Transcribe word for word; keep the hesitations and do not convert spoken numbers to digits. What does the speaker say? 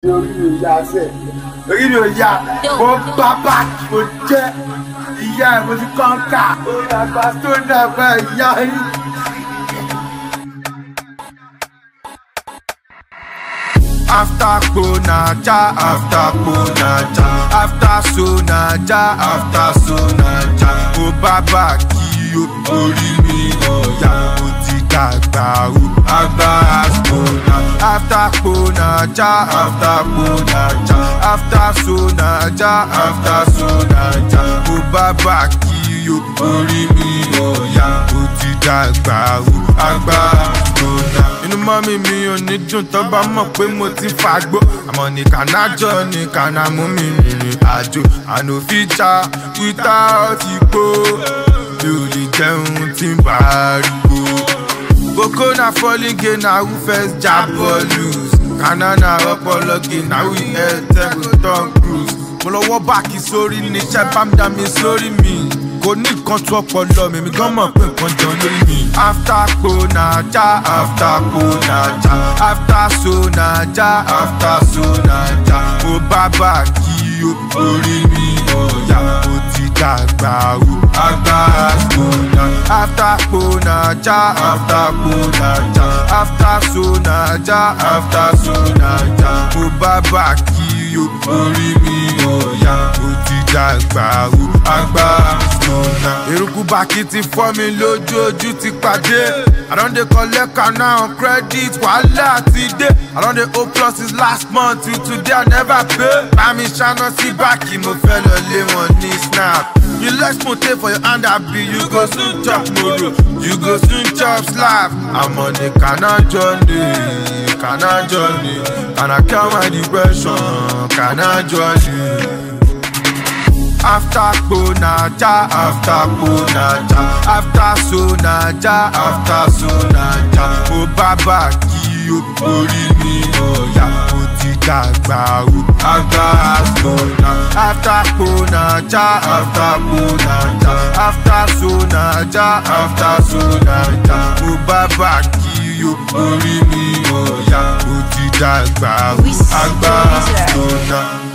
orí mi ò yá sẹ́ orí mi ò yá mo bá báàkì mo jẹ́ ìyá ẹ̀ mo ti kọ́ńkà orí àgbà tó ń dàgbà ìyá yìí. After Ponaja, after Ponaja, after Sonaja, after Sonaja, o bàbá kí o orí mi ọ̀yà o ti dàgbà o agbára Sona. After Ponaja, after Ponaja, after Sonaja, after Sonaja, o bàbá kí o orí mi ọ̀yà o ti dàgbà o agbára Sona. Inú mọ́mí mi ò ní dùn tó bá mọ̀ pé mo ti fagbó. Àmọ́ ní kànájọ́ ní kàná mú mi rìnrìn àjò. Àná fi já wíta ọtí gbó. Mi ò lè jẹun tí ń bá ariwo. Boko na falling game na who first jab or lose. Kàná na ọpọlọ game na who head tell go turn cruise. Mo lọ́wọ́ báàkì sórí níṣẹ́ bá mi dá mi sórí mi. Kò ní nǹkan tó ọpọlọ mi, mi gan mọ̀ pé nǹkan jẹun lórí mi. After Ponaja, after Ponaja, after Sonaja, after Sonaja, o bàbá kí o orí mi ọ̀yà o ti dàgbà o agbára Sona. After Ponaja, after Ponaja, after Sonaja, after Sonaja, o bàbá kí o orí mi ọ̀yà o ti dàgbà o agbára Sona. Eruku báàkì ti fọ́ mi lójú ojú ti pàdé. I don dey collect Kana on credit, wàhálà ti dé. I don dey owe plus since last month till today I never pay. Bámi ṣáná sí báàkì mo fẹ́ lọ lé wọn ní snap. You let smooth for your hand abi, you go soon chop moro, you go soon chop slap. I'm on the Kana journey, Kana journey. Kana cure my depression, Kana journey. After Ponaja, after Ponaja, after Sonaja, after Sonaja, o bàbá kí o orí mi ọ̀yà o ti dàgbà o agbára Sona. After Ponaja, after Ponaja, after Sonaja, after Sonaja, o bàbá kí o orí mi ọ̀yà o ti dàgbà o agbára Sona.